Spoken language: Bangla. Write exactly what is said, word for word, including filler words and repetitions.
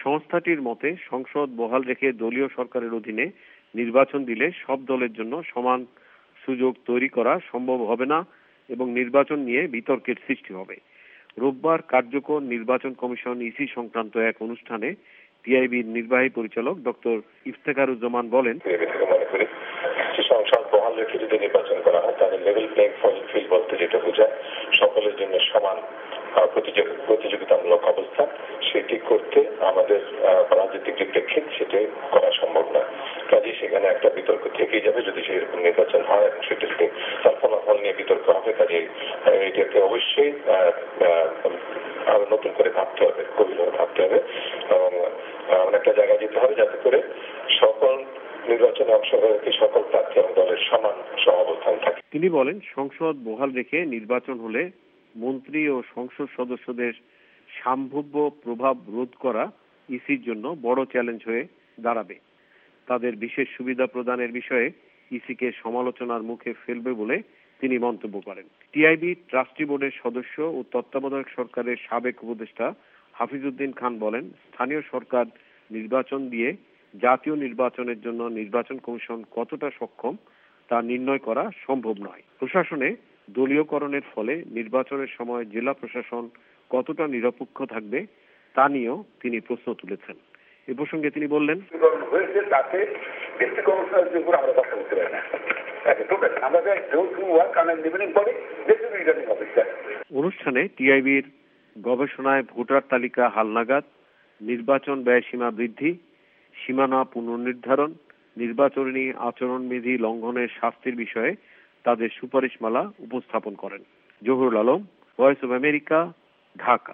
সংস্থাটির মতে সংসদ বহাল রেখে দলীয় সরকারের অধীনে নির্বাচন দিলে সব দলের জন্য সমান সুযোগ তৈরি করা সম্ভব হবে না এবং নির্বাচন নিয়ে বিতর্কের সৃষ্টি হবে। রোববার কার্যকর নির্বাচন কমিশন ইসি সংক্রান্ত এক অনুষ্ঠানে টিআইবির নির্বাহী পরিচালক ডক্টর ইফতেখারুজ্জামান বলেন, সংসদ বহাল রেখে যদি নির্বাচন করা হয় তাহলে লেভেল প্লেইং ফিল্ড বলতে যেটা বোঝায় সকলের জন্য সমান প্রতিযোগিতামূলক অবস্থা, সেটি করতে আমাদের রাজনৈতিক যে প্রেক্ষিত সেটা করা সম্ভব না। কাজে সেখানে একটা বিতর্ক থেকেই যাবে যদি সেরকম নির্বাচন হয় এবং সেটা যদি তার ফলাফল নিয়ে বিতর্ক হবে। কাজে এটাকে অবশ্যই আরো নতুন করে ভাবতে হবে, গভীরভাবে ভাবতে হবে এবং এমন একটা জায়গায় যেতে হবে যাতে করে সকল নির্বাচনে অংশগ্রহণকারী সকল প্রার্থী এবং দলের সমান সহাবস্থান থাকে। তিনি বলেন, সংসদ বহাল রেখে নির্বাচন হলে মন্ত্রী ও সংসদ সদস্যদের সম্ভাব্য প্রভাব রোধ করা ইসির জন্য বড় চ্যালেঞ্জ হয়ে দাঁড়াবে। তাদের বিশেষ সুবিধা প্রদানের বিষয়ে ইসিকে সমালোচনার মুখে ফেলবে বলে তিনি মন্তব্য করেন। টিআইবি ট্রাস্টি বোর্ডের সদস্য ও তত্ত্বাবধায়ক সরকারের সাবেক উপদেষ্টা হাফিজউদ্দিন খান বলেন, স্থানীয় সরকার নির্বাচন দিয়ে জাতীয় নির্বাচনের জন্য নির্বাচন কমিশন কতটা সক্ষম তা নির্ণয় করা সম্ভব নয়। প্রশাসনে দলীয়করণের ফলে নির্বাচনের সময় জেলা প্রশাসন কতটা নিরপেক্ষ থাকবে তা নিয়েও তিনি প্রশ্ন তুলেছেন। এ প্রসঙ্গে তিনি বললেন, অনুষ্ঠানে টিআইবির গবেষণায় ভোটার তালিকা হালনাগাদ, নির্বাচন ব্যয়সীমা বৃদ্ধি, সীমানা পুনর্নির্ধারণ, নির্বাচনী আচরণবিধি লঙ্ঘনের শাস্তির বিষয়ে তাদের সুপারিশমালা উপস্থাপন করেন। Zahurul Alam, Voice of America, Dhaka.